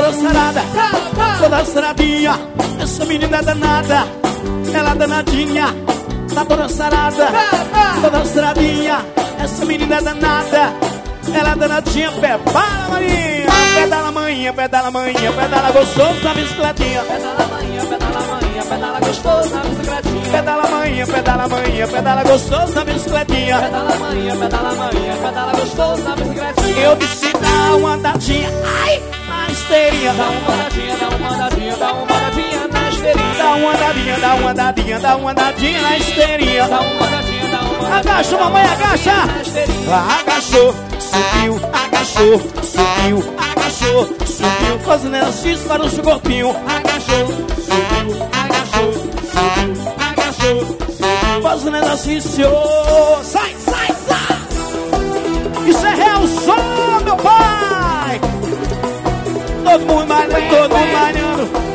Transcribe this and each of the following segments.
toda sarada, toda saradinha. Essa menina é danada, ela é danadinha. Tá toda sarada, toda saradinha. Essa menina é danada, ela é danadinha. Pedala, Marinha, pedala, manhã, pedala, manhã, pedala gostoso na bicicletinha. Pedala manhã, pedala manhã, pedala gostoso na bicicletinha. Pedala, manhã, pedala, manhã, pedala gostoso na bicicletinha. Pedala manhã, pedala manhã, pedala gostoso na bicicletinha. Eu disse dá uma andadinha, ai, na esteirinha. Dá uma andadinha, dá uma andadinha, dá uma andadinha na esteirinha. Dá uma andadinha, dá uma andadinha, dá uma andadinha na esteirinha. Dá uma andadinha, dá uma andadinha. Agacha, mamãe, agacha. Agachou, subiu, agachou, subiu, agachou, subiu. Fazendo assim para o seu corpinho. Agachou, subiu, agachou, subiu, agachou, subiu. Fazendo exercício. Sai, sai, sai. Isso é real som, meu pai. Todo mundo malhando, todo mundo malhando.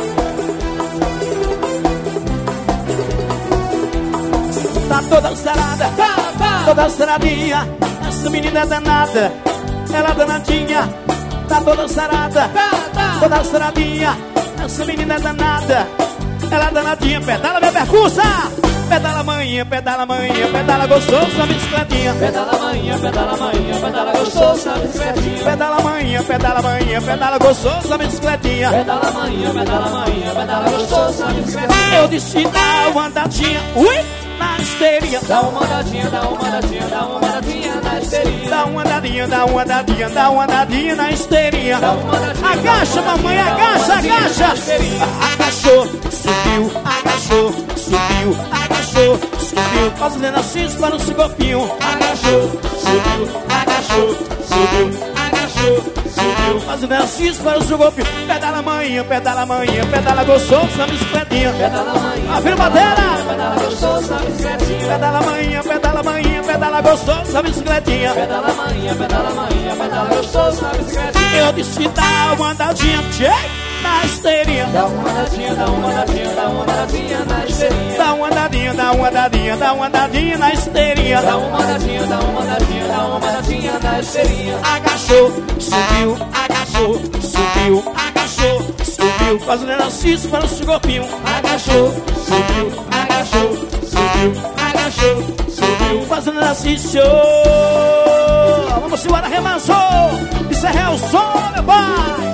Tá toda sarada, toda saradinha. Essa menina é danada, ela é danadinha. Tá toda sarada, toda saradinha. Essa menina é danada, ela é danadinha. Pedala, minha percursa. Pedala manhã, pedala manhã, pedala gostoso na bicicletinha. Pedala manhã, pedala manhã, pedala gostoso na bicicletinha. Pedala manhã, pedala manhã, pedala gostoso na bicicletinha. Pedala manhã, pedala manhã, pedala gostoso na bicicletinha. Eu disse dá uma andadinha, ui, na esteirinha. Dá uma andadinha, dá uma andadinha, dá uma andadinha na esteirinha. Dá uma andadinha, dá uma andadinha, dá uma andadinha na esteirinha. Agacha, mamãe, agacha, agacha. Agachou, subiu, agachou, subiu, agachou, subiu. Fazendo assim para o seu corpinho. Agachou, subiu, agachou, subiu, agachou, subiu. Fazendo assim para o seu corpinho. Pedala manhã, pedala manhã, pedala gostoso na bicicletinha. Pedala manhã, Afira batera. pedala gostoso na bicicletinha. Pedala manhã, pedala manhã, pedala gostoso na bicicletinha. Pedala manhã, pedala manhã, pedala gostoso na bicicletinha. Eu disse dá uma andadinha, tchê, na esteirinha. Dá uma andadinha, dá uma andadinha, dá uma andadinha na esteirinha. Dá uma andadinha, dá uma andadinha, dá uma andadinha na esteirinha. Dá uma andadinha, dá uma andadinha, dá uma andadinha na esteirinha. Agachou, subiu, agachou, subiu, agachou, subiu. Fazendo exercício para o seu corpinho. Agachou, subiu, agachou, subiu, agachou, subiu. Fazendo exercício. Vamos embora, remanso. Isso é real som, meu pai.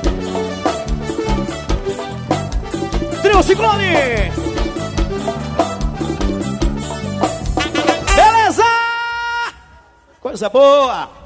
Trio Ciclone. Beleza? Coisa boa.